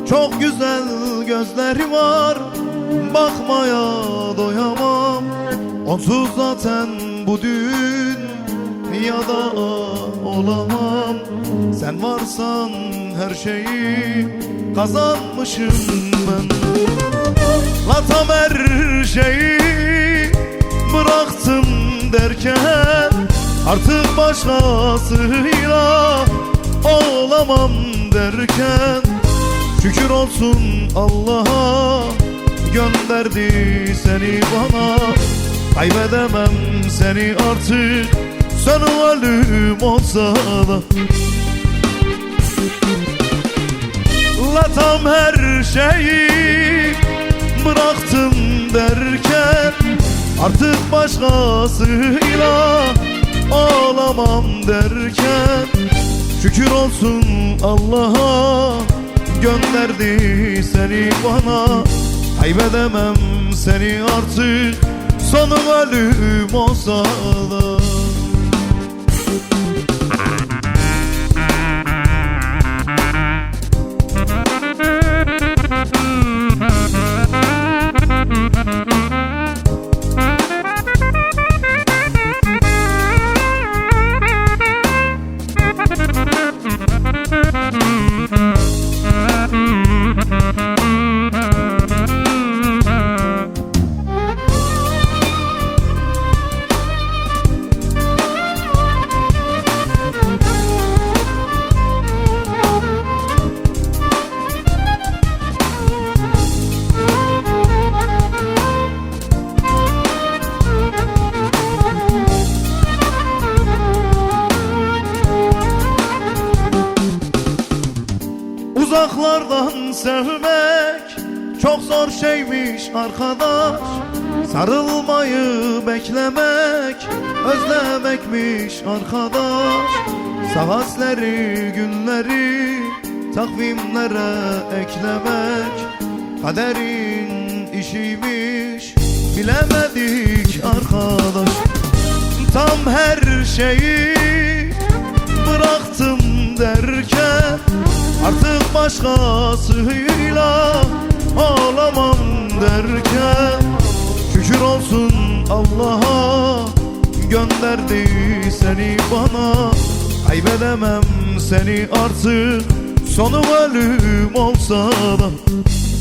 Çok güzel gözleri var, bakmaya doyamam. Onsuz zaten bu dünyada olamam. Sen varsan her şeyi kazanmışım ben. La tam her şeyi bıraktım derken artık başkasıyla olamam derken, şükür olsun Allah'a gönderdi seni bana. Kaybedemem seni artık, sonu ölüm olsa da. La tam her şeyi bıraktım derken artık başkasıyla olamam derken, şükür olsun Allah'a gönderdi seni bana. Kaybedemem seni artık, sonu ölüm olsa da. Uzaklardan sevmek çok zor şeymiş arkadaş. Sarılmayı beklemek özlemekmiş arkadaş. Saatleri günleri takvimlere eklemek kaderin işiymiş, bilemedik arkadaş. Tam her şeyi bıraktım derken artık başkasıyla olamam derken, şükür olsun Allah'a gönderdi seni bana. Kaybedemem seni artık, sonu ölüm olsa da.